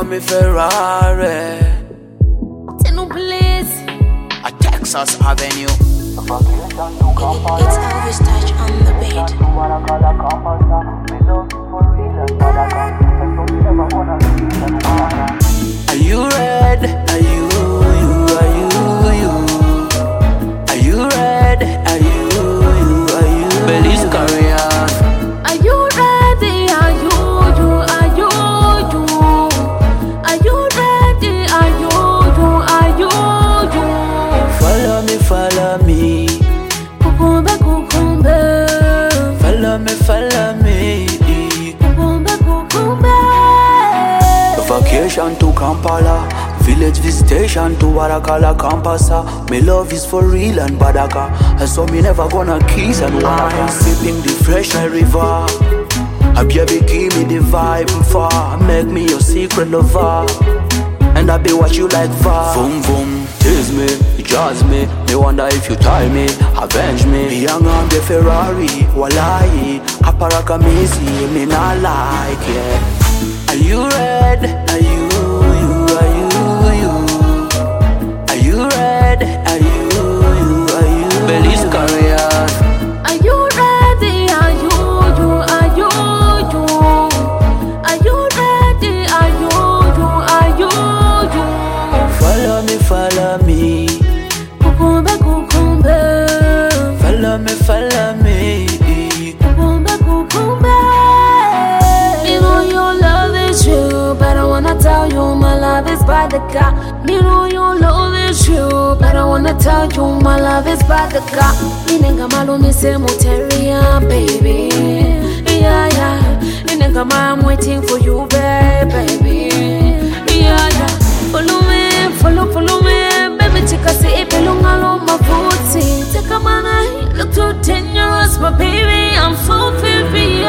me Ferrari. No place. A Texas Avenue. It's Elvis Touch on the beat. Are you red? Are you? Are you? Are you red? Are you? Are you? Belize Caribbean. Are you ready? Are you? Are you? Are you ready? Are you? Are you? Follow me, follow me. Kukumbe, kukumbe. Follow me, follow me. Kukumbe, kukumbe. Vacation to Kampala, village visitation to Warakala Kampasa. Me love is for real and Badaka, and so me never gonna kiss and wine. Sipping the fresh river. A baby give me the vibe far. Make me your secret lover, and I be what you like for. Boom boom, tease me, jazz me. Me wonder if you tie me, avenge me. Me young on the Ferrari, walai. Aparaka missy, me not like yeah. Are you red? Are you? Are you? Are you red? Are you? Are you? Belize Caribbean. Are you ready? Are you? Are you? Are you ready? Are you? Are you? Follow me, follow me. Kukumbe, kukumbe. Follow me, follow me. Kukumbe, kukumbe. Me know your love is true, but I wanna tell you my love is by the car. Me know your love is true, but I wanna tell you my love is by the car. Inenga malumi se moteria, baby. Yeah, yeah. Inenga I'm waiting for you, baby. Yeah, yeah. Follow me, follow me, baby. Chika se ipelunga lo mafuti. Take a man, look too dangerous, but baby, I'm so filthy.